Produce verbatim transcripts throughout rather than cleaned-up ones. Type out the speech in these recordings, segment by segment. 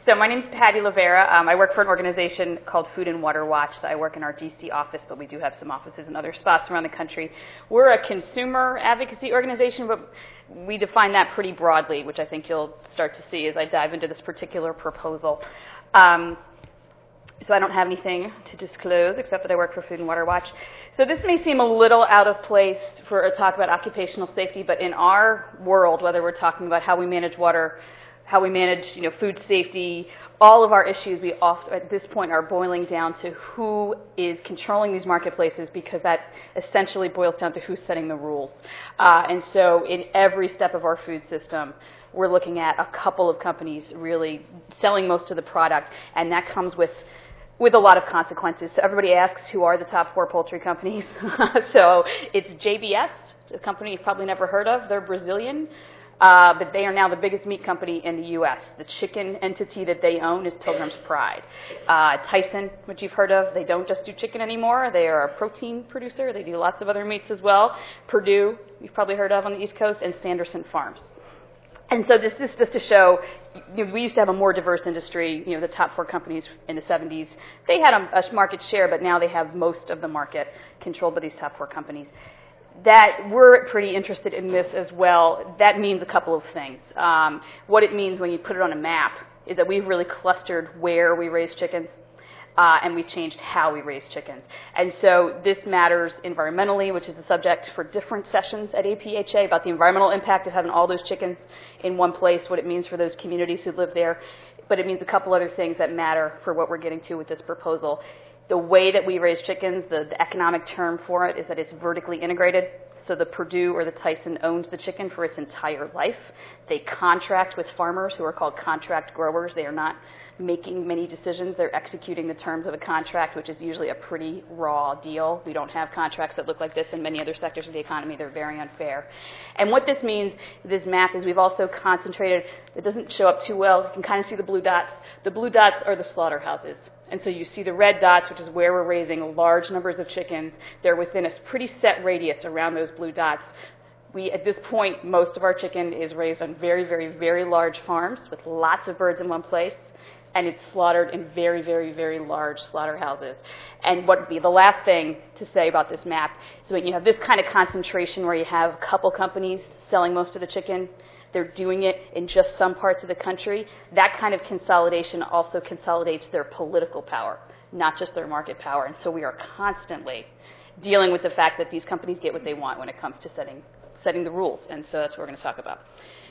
So my name is Patty Lavera. Um, I work for an organization called Food and Water Watch. So I work in our D C office, but we do have some offices in other spots around the country. We're a consumer advocacy organization, but we define that pretty broadly, which I think you'll start to see as I dive into this particular proposal. Um, so I don't have anything to disclose except that I work for Food and Water Watch. So this may seem a little out of place for a talk about occupational safety, but in our world, whether we're talking about how we manage water, how we manage, you know, food safety, all of our issues we often, at this point, are boiling down to who is controlling these marketplaces, because that essentially boils down to who's setting the rules. Uh, and so in every step of our food system, we're looking at a couple of companies really selling most of the product, and that comes with with a lot of consequences. So everybody asks, who are the top four poultry companies? So it's J B S, a company you've probably never heard of. They're Brazilian. Uh, but they are now the biggest meat company in the U S. The chicken entity that they own is Pilgrim's Pride. Uh, Tyson, which you've heard of, they don't just do chicken anymore. They are a protein producer. They do lots of other meats as well. Purdue, you've probably heard of on the East Coast, and Sanderson Farms. And so this is just to show, you know, we used to have a more diverse industry. You know, the top four companies in the seventies, they had a, a market share, but now they have most of the market controlled by these top four companies. That we're pretty interested in this as well. That means a couple of things. Um, what it means when you put it on a map is that we've really clustered where we raise chickens, uh, and we've changed how we raise chickens. And so this matters environmentally, which is the subject for different sessions at A P H A, about the environmental impact of having all those chickens in one place, what it means for those communities who live there. But it means a couple other things that matter for what we're getting to with this proposal. The way that we raise chickens, the, the economic term for it is that it's vertically integrated. So the Purdue or the Tyson owns the chicken for its entire life. They contract with farmers who are called contract growers. They are not making many decisions. They're executing the terms of a contract, which is usually a pretty raw deal. We don't have contracts that look like this in many other sectors of the economy. They're very unfair. And what this means, this map, is we've also concentrated, it doesn't show up too well. You can kind of see the blue dots. The blue dots are the slaughterhouses. And so you see the red dots, which is where we're raising large numbers of chickens. They're within a pretty set radius around those blue dots. We, at this point, most of our chicken is raised on very, very, very large farms with lots of birds in one place, and it's slaughtered in very, very, very large slaughterhouses. And what would be the last thing to say about this map is when you have this kind of concentration where you have a couple companies selling most of the chicken, they're doing it in just some parts of the country, that kind of consolidation also consolidates their political power, not just their market power. And so we are constantly dealing with the fact that these companies get what they want when it comes to setting, setting the rules. And so that's what we're going to talk about.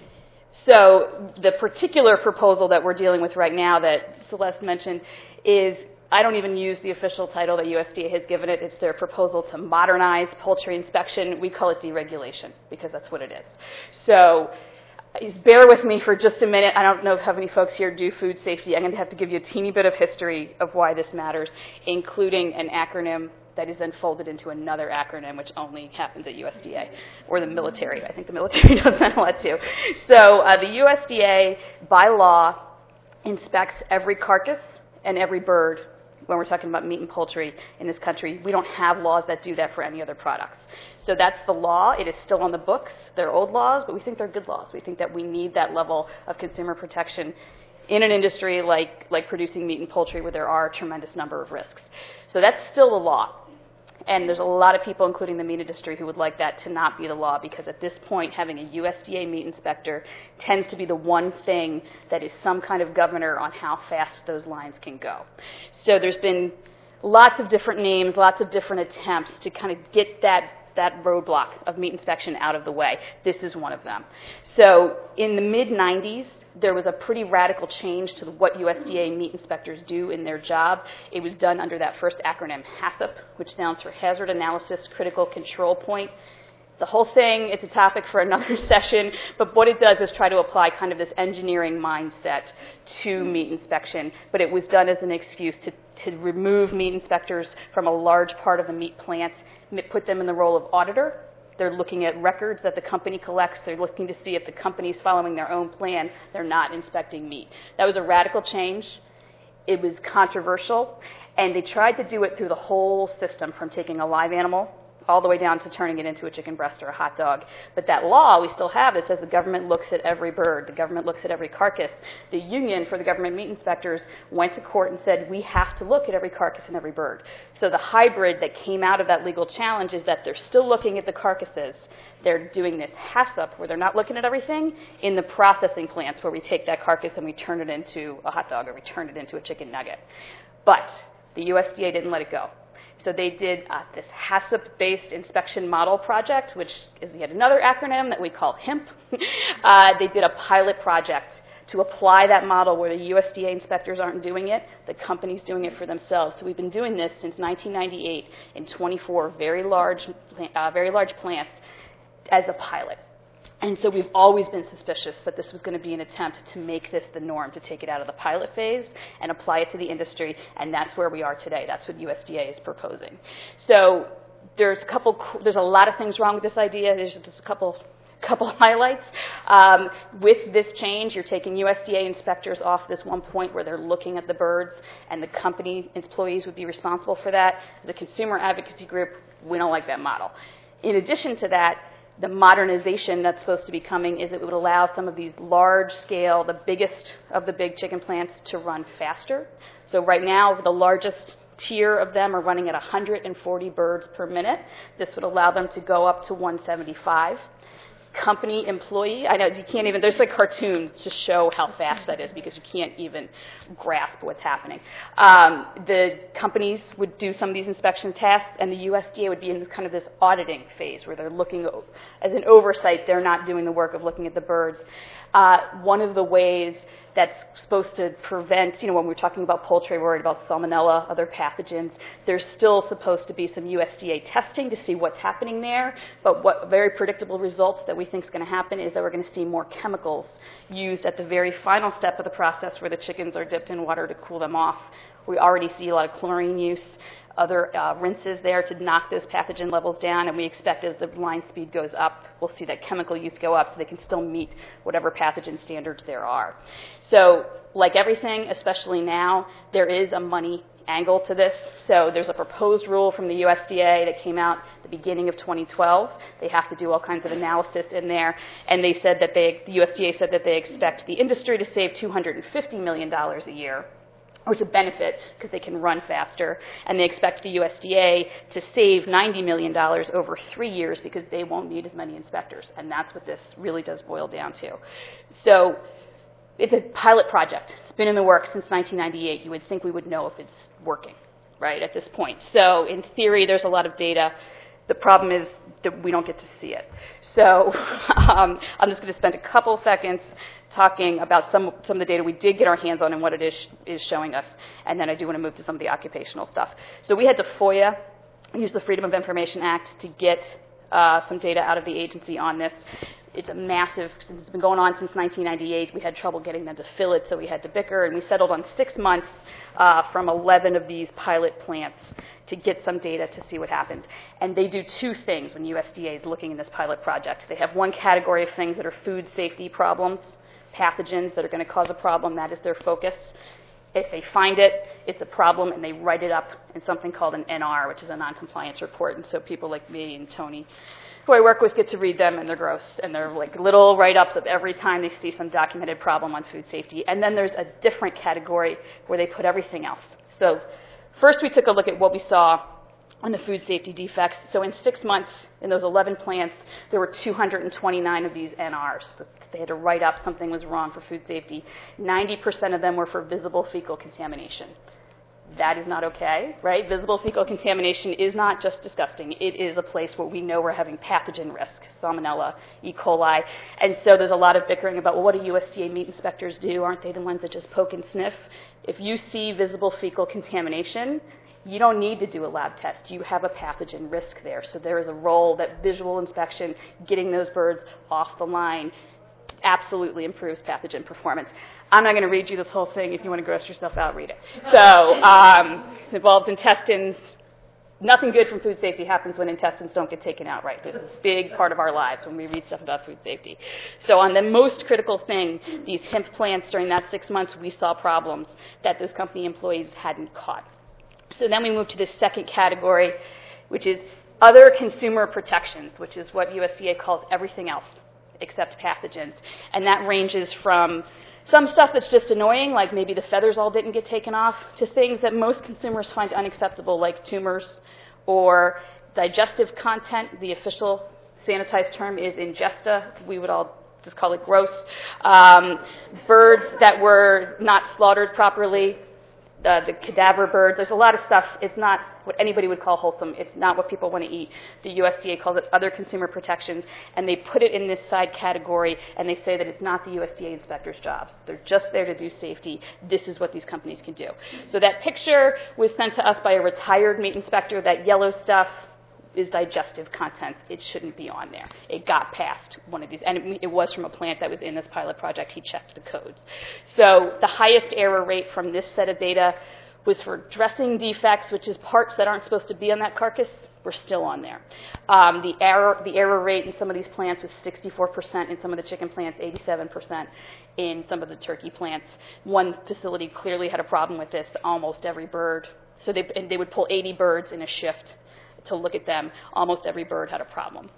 So the particular proposal that we're dealing with right now that Celeste mentioned is, I don't even use the official title that U S D A has given it. It's their proposal to modernize poultry inspection. We call it deregulation because that's what it is. So bear with me for just a minute. I don't know how many folks here do food safety. I'm going to have to give you a teeny bit of history of why this matters, including an acronym that is then folded into another acronym, which only happens at U S D A, or the military. I think the military does that a lot too. So uh, the U S D A, by law, inspects every carcass and every bird when we're talking about meat and poultry in this country. We don't have laws that do that for any other products. So that's the law. It is still on the books. They're old laws, but we think they're good laws. We think that we need that level of consumer protection in an industry like, like producing meat and poultry where there are a tremendous number of risks. So that's still the law. And there's a lot of people, including the meat industry, who would like that to not be the law, because at this point, having a U S D A meat inspector tends to be the one thing that is some kind of governor on how fast those lines can go. So there's been lots of different names, lots of different attempts to kind of get that that roadblock of meat inspection out of the way. This is one of them. So in the mid nineties, there was a pretty radical change to what U S D A meat inspectors do in their job. It was done under that first acronym, HACCP, which stands for Hazard Analysis Critical Control Point. The whole thing, it's a topic for another session, but what it does is try to apply kind of this engineering mindset to meat inspection, but it was done as an excuse to, to remove meat inspectors from a large part of the meat plants, put them in the role of auditor. They're looking at records that the company collects. They're looking to see if the company's following their own plan. They're not inspecting meat. That was a radical change. It was controversial, and they tried to do it through the whole system, from taking a live animal all the way down to turning it into a chicken breast or a hot dog. But that law we still have that says the government looks at every bird, the government looks at every carcass. The union for the government meat inspectors went to court and said, we have to look at every carcass and every bird. So the hybrid that came out of that legal challenge is that they're still looking at the carcasses. They're doing this HACCP, where they're not looking at everything, in the processing plants where we take that carcass and we turn it into a hot dog or we turn it into a chicken nugget. But the U S D A didn't let it go. So they did uh, this HACCP-based inspection model project, which is yet another acronym that we call HIMP. uh, they did a pilot project to apply that model where the U S D A inspectors aren't doing it, the company's doing it for themselves. So we've been doing this since nineteen ninety-eight in twenty-four very large, uh, very large plants as a pilot. And so we've always been suspicious that this was going to be an attempt to make this the norm, to take it out of the pilot phase and apply it to the industry, and that's where we are today. That's what U S D A is proposing. So there's a couple, there's a lot of things wrong with this idea. There's just a couple couple highlights. Um, with this change, you're taking U S D A inspectors off this one point where they're looking at the birds, and the company employees would be responsible for that. The consumer advocacy group, we don't like that model. In addition to that, the modernization that's supposed to be coming is it would allow some of these large-scale, the biggest of the big chicken plants, to run faster. So right now, the largest tier of them are running at one hundred forty birds per minute. This would allow them to go up to one hundred seventy-five. Company employee, I know you can't even, there's like cartoons to show how fast that is because you can't even grasp what's happening. Um, the companies would do some of these inspection tasks, and the U S D A would be in this kind of this auditing phase where they're looking, as an oversight, they're not doing the work of looking at the birds. Uh, one of the ways that's supposed to prevent, you know, when we're talking about poultry, we're worried about salmonella, other pathogens, there's still supposed to be some U S D A testing to see what's happening there, but what very predictable results that we think is going to happen is that we're going to see more chemicals used at the very final step of the process where the chickens are dipped in water to cool them off. We already see a lot of chlorine use, other uh, rinses there to knock those pathogen levels down, and we expect as the line speed goes up, we'll see that chemical use go up so they can still meet whatever pathogen standards there are. So like everything, especially now, there is a money angle to this. So there's a proposed rule from the U S D A that came out at the beginning of twenty twelve. They have to do all kinds of analysis in there, and they said that they, the U S D A said that they expect the industry to save two hundred fifty million dollars a year, or to benefit because they can run faster, and they expect the U S D A to save ninety million dollars over three years because they won't need as many inspectors, and that's what this really does boil down to. So it's a pilot project. It's been in the works since nineteen ninety-eight. You would think we would know if it's working, right, at this point. So in theory, there's a lot of data. The problem is that we don't get to see it. So um, I'm just going to spend a couple seconds talking about some, some of the data we did get our hands on and what it is, is showing us, and then I do want to move to some of the occupational stuff. So we had to FOIA, use the Freedom of Information Act, to get uh, some data out of the agency on this. It's a massive, since it's been going on since nineteen ninety-eight, we had trouble getting them to fill it, so we had to bicker, and we settled on six months uh, from eleven of these pilot plants to get some data to see what happens. And they do two things when U S D A is looking in this pilot project. They have one category of things that are food safety problems, pathogens that are going to cause a problem. That is their focus. If they find it, it's a problem, and they write it up in something called an N R, which is a non-compliance report. And so people like me and Tony, who I work with, get to read them, and they're gross. And they're like little write-ups of every time they see some documented problem on food safety. And then there's a different category where they put everything else. So first we took a look at what we saw on the food safety defects. So in six months, in those eleven plants, there were two hundred twenty-nine of these N Rs. They had to write up something was wrong for food safety. ninety percent of them were for visible fecal contamination. That is not okay, right? Visible fecal contamination is not just disgusting. It is a place where we know we're having pathogen risk, salmonella, E. coli. And so there's a lot of bickering about, well, what do U S D A meat inspectors do? Aren't they the ones that just poke and sniff? If you see visible fecal contamination, you don't need to do a lab test. You have a pathogen risk there. So there is a role that visual inspection, getting those birds off the line, absolutely improves pathogen performance. I'm not going to read you this whole thing. If you want to gross yourself out, read it. So um, it involves intestines. Nothing good from food safety happens when intestines don't get taken out right. There's a big part of our lives when we read stuff about food safety. So on the most critical thing, these hemp plants, during that six months, we saw problems that those company employees hadn't caught. So then we move to this second category, which is other consumer protections, which is what U S D A calls everything else except pathogens. And that ranges from some stuff that's just annoying, like maybe the feathers all didn't get taken off, to things that most consumers find unacceptable, like tumors or digestive content. The official sanitized term is ingesta. We would all just call it gross. Um, birds that were not slaughtered properly, uh, the cadaver birds. There's a lot of stuff. It's not what anybody would call wholesome. It's not what people want to eat. The U S D A calls it other consumer protections, and they put it in this side category, and they say that it's not the U S D A inspectors' jobs. They're just there to do safety. This is what these companies can do. So that picture was sent to us by a retired meat inspector. That yellow stuff is digestive content. It shouldn't be on there. It got past one of these, and it, it was from a plant that was in this pilot project. He checked the codes. So the highest error rate from this set of data was for dressing defects, which is parts that aren't supposed to be on that carcass, were still on there. Um, the error the error rate in some of these plants was sixty-four percent, in some of the chicken plants, eighty-seven percent in some of the turkey plants. One facility clearly had a problem with this, almost every bird. So they, and they would pull eighty birds in a shift to look at them. Almost every bird had a problem.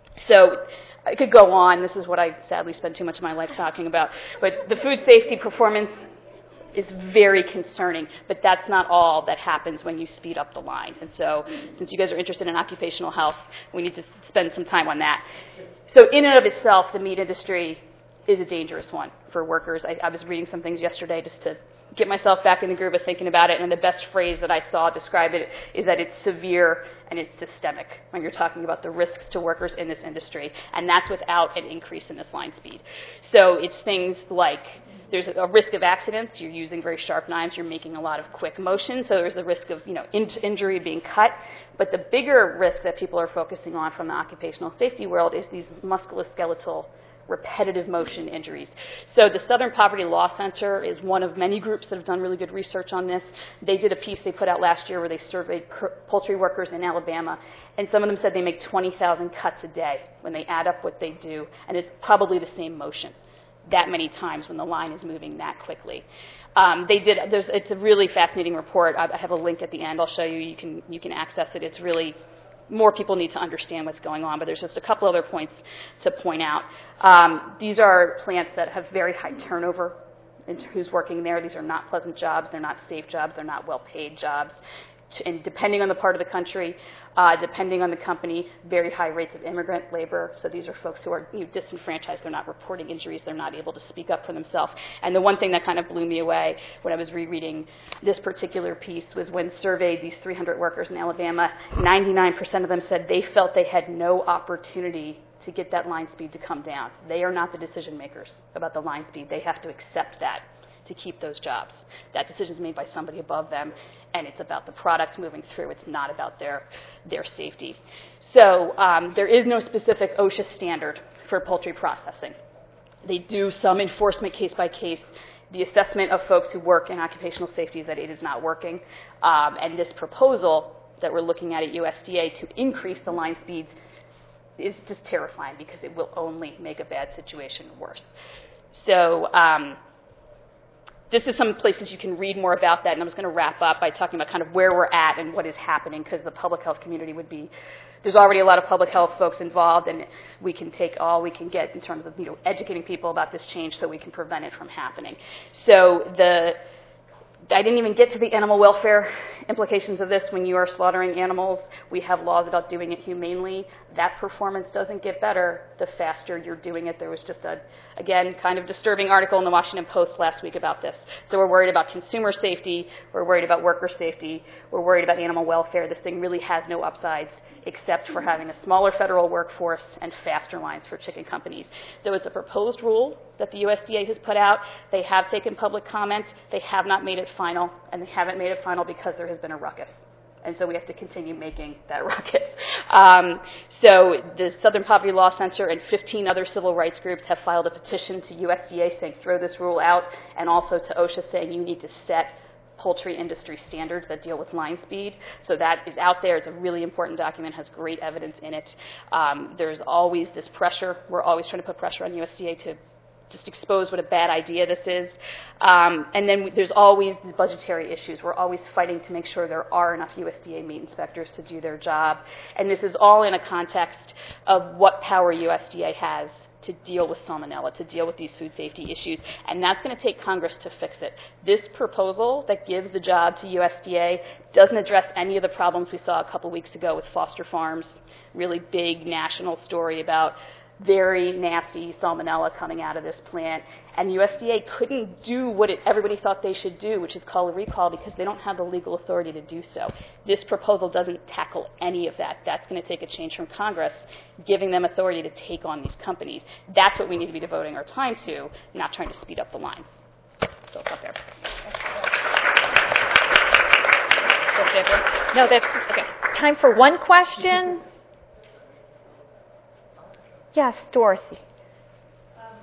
So I could go on. This is what I sadly spend too much of my life talking about. But the food safety performance is very concerning, but that's not all that happens when you speed up the line. And so since you guys are interested in occupational health, we need to spend some time on that. So in and of itself, the meat industry is a dangerous one for workers. I, I was reading some things yesterday just to get myself back in the groove of thinking about it, and the best phrase that I saw describe it is that it's severe and it's systemic when you're talking about the risks to workers in this industry, and that's without an increase in this line speed. So it's things like there's a risk of accidents. You're using very sharp knives. You're making a lot of quick motion, so there's the risk of you know in- injury being cut. But the bigger risk that people are focusing on from the occupational safety world is these musculoskeletal repetitive motion injuries. So the Southern Poverty Law Center is one of many groups that have done really good research on this. They did a piece they put out last year where they surveyed poultry workers in Alabama, and some of them said they make twenty thousand cuts a day when they add up what they do, and it's probably the same motion that many times when the line is moving that quickly. Um, they did. There's, it's a really fascinating report. I, I have a link at the end. I'll show you. You can you can access it. It's really more people need to understand what's going on, but there's just a couple other points to point out. Um, these are plants that have very high turnover in who's working there. These are not pleasant jobs. They're not safe jobs. They're not well-paid jobs. And depending on the part of the country, uh, depending on the company, very high rates of immigrant labor. So these are folks who are you know, disenfranchised. They're not reporting injuries. They're not able to speak up for themselves. And the one thing that kind of blew me away when I was rereading this particular piece was when surveyed these three hundred workers in Alabama, ninety-nine percent of them said they felt they had no opportunity to get that line speed to come down. They are not the decision makers about the line speed. They have to accept that to keep those jobs. That decision is made by somebody above them, and it's about the product moving through. It's not about their, their safety. So um, there is no specific OSHA standard for poultry processing. They do some enforcement case by case. The assessment of folks who work in occupational safety is that it is not working. Um, and this proposal that we're looking at at U S D A to increase the line speeds is just terrifying because it will only make a bad situation worse. So um, this is some places you can read more about that, and I'm just going to wrap up by talking about kind of where we're at and what is happening, because the public health community would be, there's already a lot of public health folks involved, and we can take all we can get in terms of you know educating people about this change so we can prevent it from happening. So the I didn't even get to the animal welfare implications of this. When you are slaughtering animals, we have laws about doing it humanely. That performance doesn't get better the faster you're doing it. There was just a, again, kind of disturbing article in the Washington Post last week about this. So we're worried about consumer safety. We're worried about worker safety. We're worried about animal welfare. This thing really has no upsides except for having a smaller federal workforce and faster lines for chicken companies. So it's a proposed rule that the U S D A has put out. They have taken public comment. They have not made it final, and they haven't made it final because there has been a ruckus. And so we have to continue making that ruckus. Um, so the Southern Poverty Law Center and fifteen other civil rights groups have filed a petition to U S D A saying throw this rule out, and also to OSHA saying you need to set poultry industry standards that deal with line speed. So that is out there. It's a really important document, has great evidence in it. Um, there's always this pressure. We're always trying to put pressure on U S D A to just expose what a bad idea this is. Um, and then we, there's always the budgetary issues. We're always fighting to make sure there are enough U S D A meat inspectors to do their job. And this is all in a context of what power U S D A has to deal with salmonella, to deal with these food safety issues. And that's going to take Congress to fix it. This proposal that gives the job to U S D A doesn't address any of the problems we saw a couple weeks ago with Foster Farms, really big national story about very nasty salmonella coming out of this plant. And U S D A couldn't do what it, everybody thought they should do, which is call a recall, because they don't have the legal authority to do so. This proposal doesn't tackle any of that. That's going to take a change from Congress, giving them authority to take on these companies. That's what we need to be devoting our time to, not trying to speed up the lines. So it's up there. No, that's okay. Time for one question. Yes, Dorothy. Um,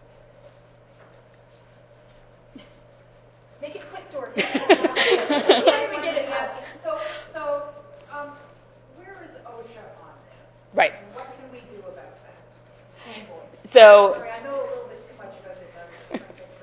make it quick, Dorothy. we get it. So, so um, where is OSHA on this? Right. And what can we do about that? So, Sorry, I know a little bit too much about this.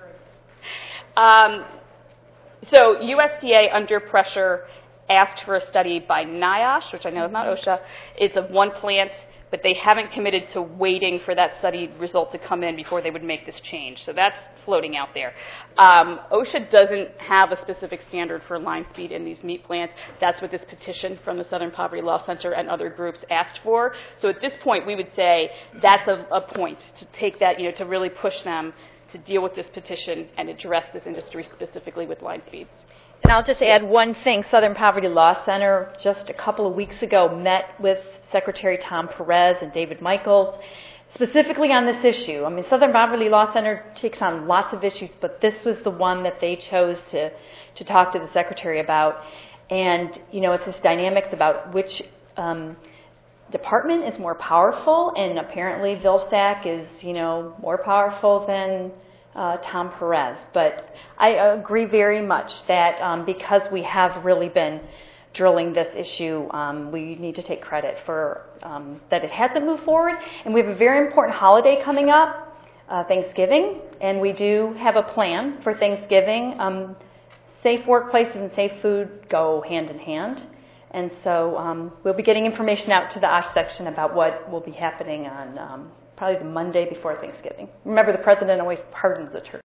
um, so U S D A, under pressure, asked for a study by NIOSH, which I know is not OSHA. It's of one plant, but they haven't committed to waiting for that study result to come in before they would make this change. So that's floating out there. Um, OSHA doesn't have a specific standard for line speed in these meat plants. That's what this petition from the Southern Poverty Law Center and other groups asked for. So at this point, we would say that's a, a point to take that, you know, to really push them to deal with this petition and address this industry specifically with line speeds. And I'll just add one thing. Southern Poverty Law Center just a couple of weeks ago met with Secretary Tom Perez and David Michaels specifically on this issue. I mean, Southern Poverty Law Center takes on lots of issues, but this was the one that they chose to, to talk to the Secretary about. And, you know, it's this dynamics about which um, department is more powerful, and apparently Vilsack is, you know, more powerful than uh, Tom Perez. But I agree very much that um, because we have really been drilling this issue, um, we need to take credit for um, that it hasn't moved forward. And we have a very important holiday coming up, uh, Thanksgiving, and we do have a plan for Thanksgiving. Um, safe workplaces and safe food go hand in hand. And so um, we'll be getting information out to the O S H section about what will be happening on um, probably the Monday before Thanksgiving. Remember, the president always pardons the turkey.